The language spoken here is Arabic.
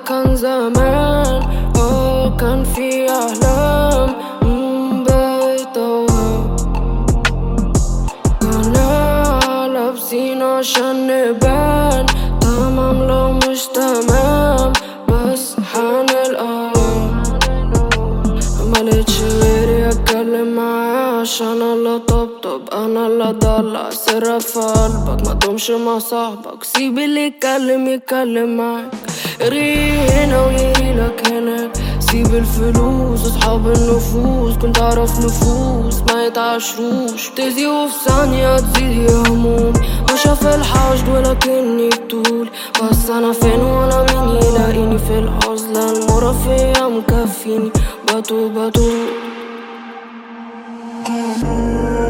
كان زمان، كان في أحلام بقت أوهام. كنا لابسين عشان نبان تمام لو مش تمام، بس حنلقى. ملقتش غيري اتكلم معاه عشان الله طبطب، انا اللي اضلع سرك في قلبك، ما تقومش مع صاحبك، سيب اللي يتكلم معاك. يري هنا ويري لك هناك، سيب الفلوس اصحاب النفوس، كنت اعرف نفوس ما يتعاشروش، تزي وفي ثانية تزيد يا هموم. ماشية في الحشد ولكني بطول، بس انا فين وانا مين يلاقيني في العزلة، المرفية مكفيني بطول.